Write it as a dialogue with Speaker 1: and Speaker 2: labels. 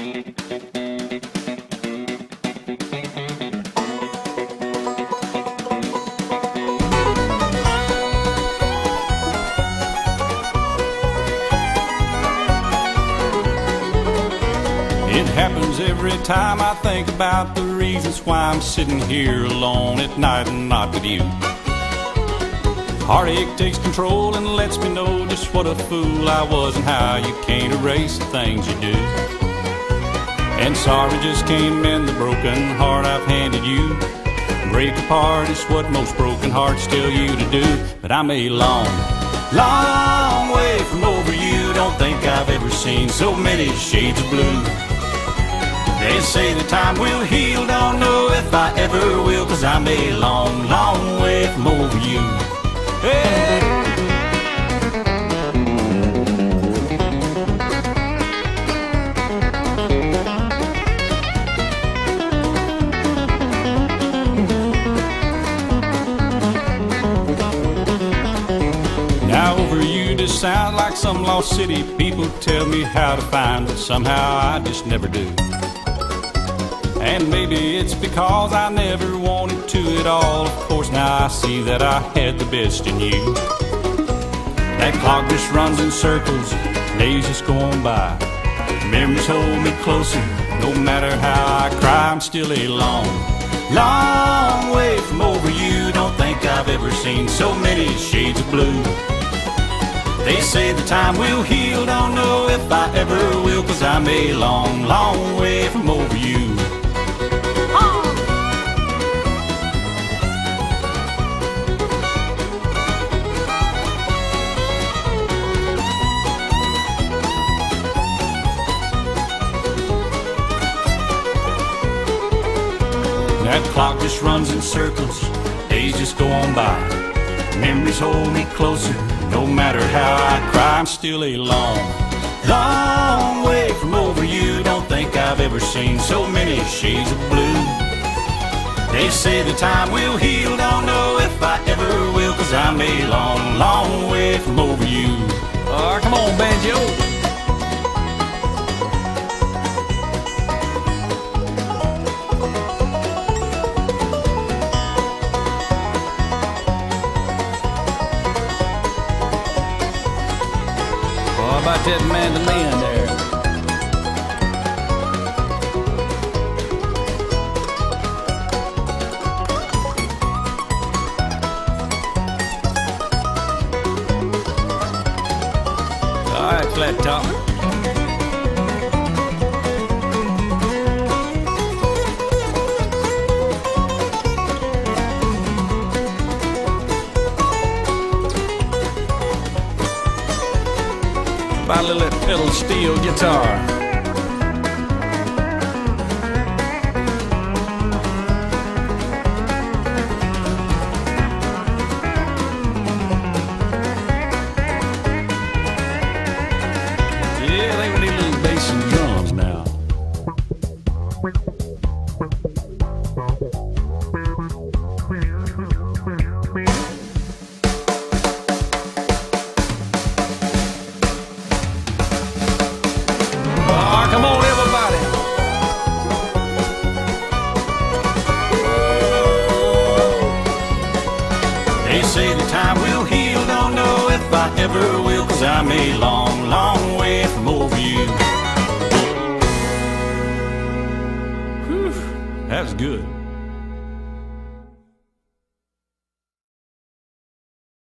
Speaker 1: It happens every time I think about the reasons why I'm sitting here alone at night and not with you. Heartache takes control and lets me know just what a fool I was and how you can't erase the things you do. And sorry just can't mend the broken heart I've handed you. Break apart is what most broken hearts tell you to do. But I'm a long, long way from over you. Don't think I've ever seen so many shades of blue. They say the time will heal, don't know if I ever will, 'cause I'm a long, long way from over you. Hey. Now over you just sound like some lost city. People tell me how to find, but somehow I just never do. And maybe it's because I never wanted to at all. Of course now I see that I had the best in you. That clock just runs in circles, days just going by. Memories hold me closer, no matter how I cry. I'm still a long, long way from over you. Don't think I've ever seen so many shades of blue. They say the time will heal, don't know if I ever will, 'cause I'm a long, long way from over you. That clock just runs in circles, days just go on by. Memories hold me closer, no matter how I cry. I'm still a long, long way from over you. Don't think I've ever seen so many shades of blue. They say the time will heal, don't know if I ever will, 'cause I'm a long, long way from over you. Oh, come on, banjo. How about that mandolin there? All right, flat top. About a little pedal steel guitar. Yeah, I think we need a little bass and drums now. Come on, everybody. They say the time will heal, don't know if I ever will, 'cause I'm a long, long way from over you. Whew, that's good.